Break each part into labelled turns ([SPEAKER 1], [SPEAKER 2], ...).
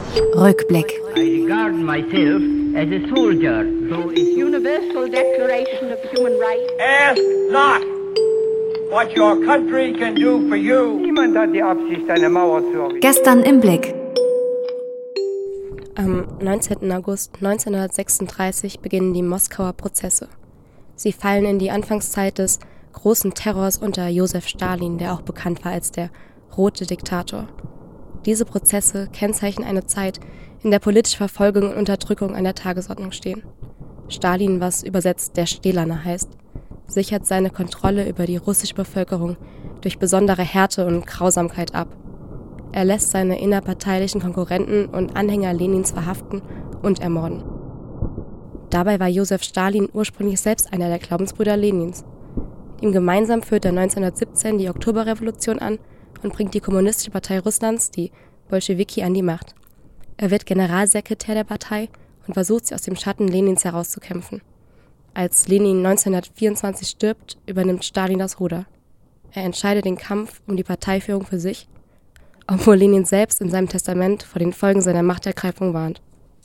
[SPEAKER 1] Rückblick.
[SPEAKER 2] I regard myself as a soldier. So is Universal Declaration of Human Rights.
[SPEAKER 3] Ask not what your country can do for you.
[SPEAKER 4] Niemand hat die Absicht, eine Mauer zu errichten.
[SPEAKER 1] Gestern im Blick.
[SPEAKER 5] Am 19. August 1936 beginnen die Moskauer Prozesse. Sie fallen in die Anfangszeit des großen Terrors unter Josef Stalin, der auch bekannt war als der rote Diktator. Diese Prozesse kennzeichnen eine Zeit, in der politische Verfolgung und Unterdrückung an der Tagesordnung stehen. Stalin, was übersetzt der Stählerne heißt, sichert seine Kontrolle über die russische Bevölkerung durch besondere Härte und Grausamkeit ab. Er lässt seine innerparteilichen Konkurrenten und Anhänger Lenins verhaften und ermorden. Dabei war Josef Stalin ursprünglich selbst einer der Glaubensbrüder Lenins. Ihm gemeinsam führt er 1917 die Oktoberrevolution an und bringt die Kommunistische Partei Russlands, die Bolschewiki, an die Macht. Er wird Generalsekretär der Partei und versucht, sie aus dem Schatten Lenins herauszukämpfen. Als Lenin 1924 stirbt, übernimmt Stalin das Ruder. Er entscheidet den Kampf um die Parteiführung für sich, obwohl Lenin selbst in seinem Testament vor den Folgen seiner Machtergreifung warnt.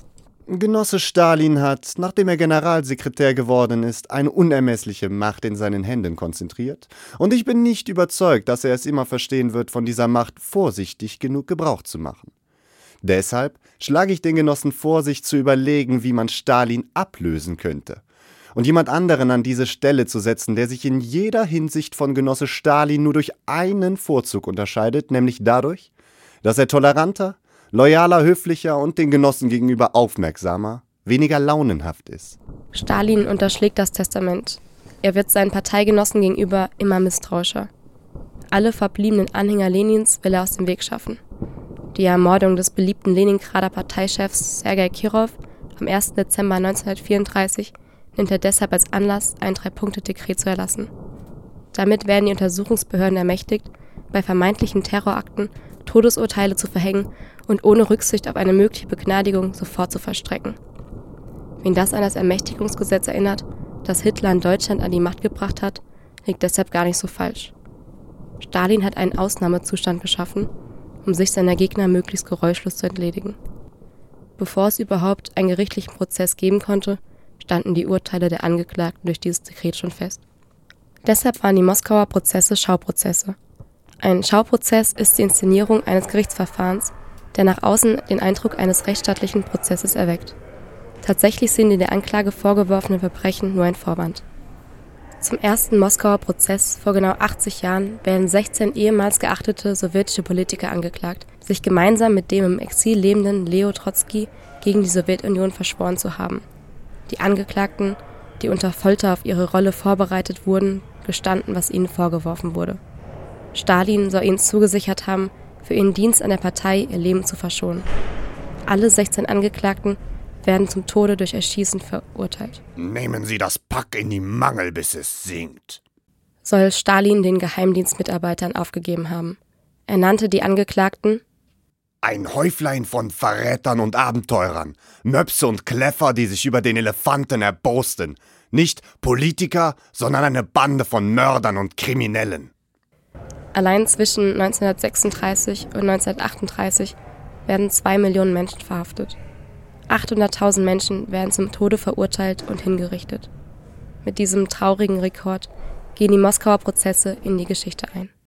[SPEAKER 6] Genosse Stalin hat, nachdem er Generalsekretär geworden ist, eine unermessliche Macht in seinen Händen konzentriert. Und ich bin nicht überzeugt, dass er es immer verstehen wird, von dieser Macht vorsichtig genug Gebrauch zu machen. Deshalb schlage ich den Genossen vor, sich zu überlegen, wie man Stalin ablösen könnte. Und jemand anderen an diese Stelle zu setzen, der sich in jeder Hinsicht von Genosse Stalin nur durch einen Vorzug unterscheidet, nämlich dadurch, dass er toleranter, loyaler, höflicher und den Genossen gegenüber aufmerksamer, weniger launenhaft ist.
[SPEAKER 5] Stalin unterschlägt das Testament. Er wird seinen Parteigenossen gegenüber immer misstrauischer. Alle verbliebenen Anhänger Lenins will er aus dem Weg schaffen. Die Ermordung des beliebten Leningrader Parteichefs Sergei Kirov am 1. Dezember 1934 nimmt er deshalb als Anlass, ein 3-Punkte-Dekret zu erlassen. Damit werden die Untersuchungsbehörden ermächtigt, bei vermeintlichen Terrorakten Todesurteile zu verhängen und ohne Rücksicht auf eine mögliche Begnadigung sofort zu vollstrecken. Wen das an das Ermächtigungsgesetz erinnert, das Hitler in Deutschland an die Macht gebracht hat, liegt deshalb gar nicht so falsch. Stalin hat einen Ausnahmezustand geschaffen, um sich seiner Gegner möglichst geräuschlos zu entledigen. Bevor es überhaupt einen gerichtlichen Prozess geben konnte, standen die Urteile der Angeklagten durch dieses Dekret schon fest. Deshalb waren die Moskauer Prozesse Schauprozesse. Ein Schauprozess ist die Inszenierung eines Gerichtsverfahrens, der nach außen den Eindruck eines rechtsstaatlichen Prozesses erweckt. Tatsächlich sind die der Anklage vorgeworfenen Verbrechen nur ein Vorwand. Zum ersten Moskauer Prozess vor genau 80 Jahren werden 16 ehemals geachtete sowjetische Politiker angeklagt, sich gemeinsam mit dem im Exil lebenden Leo Trotzki gegen die Sowjetunion verschworen zu haben. Die Angeklagten, die unter Folter auf ihre Rolle vorbereitet wurden, gestanden, was ihnen vorgeworfen wurde. Stalin soll ihnen zugesichert haben, für ihren Dienst an der Partei ihr Leben zu verschonen. Alle 16 Angeklagten werden zum Tode durch Erschießen verurteilt.
[SPEAKER 6] Nehmen Sie das Pack in die Mangel, bis es sinkt,
[SPEAKER 5] soll Stalin den Geheimdienstmitarbeitern aufgegeben haben. Er nannte die Angeklagten
[SPEAKER 6] ein Häuflein von Verrätern und Abenteurern, Möpse und Kläffer, die sich über den Elefanten erbosten. Nicht Politiker, sondern eine Bande von Mördern und Kriminellen.
[SPEAKER 5] Allein zwischen 1936 und 1938 werden 2 Millionen Menschen verhaftet. 800.000 Menschen werden zum Tode verurteilt und hingerichtet. Mit diesem traurigen Rekord gehen die Moskauer Prozesse in die Geschichte ein.